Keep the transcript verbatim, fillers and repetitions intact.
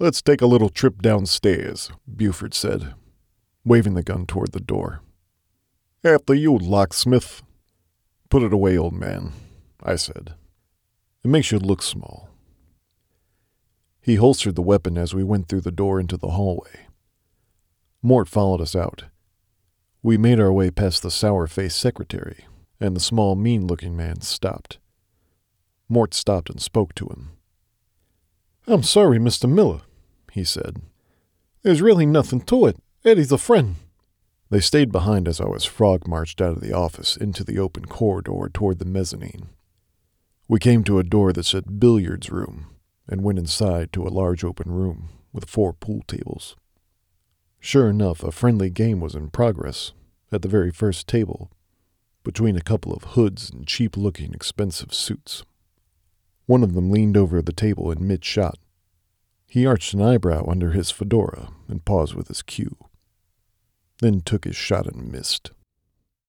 "Let's take a little trip downstairs," Buford said, waving the gun toward the door. "After you, locksmith." "Put it away, old man," I said. "It makes you look small." He holstered the weapon as we went through the door into the hallway. Mort followed us out. We made our way past the sour-faced secretary, and the small, mean-looking man stopped. Mort stopped and spoke to him. "I'm sorry, Mister Miller," he said. "There's really nothing to it. Eddie's a friend." They stayed behind as I was frog-marched out of the office into the open corridor toward the mezzanine. We came to a door that said billiards room, and went inside to a large open room with four pool tables. Sure enough, a friendly game was in progress at the very first table, between a couple of hoods and cheap-looking expensive suits. One of them leaned over the table in mid-shot. He arched an eyebrow under his fedora and paused with his cue, then took his shot and missed.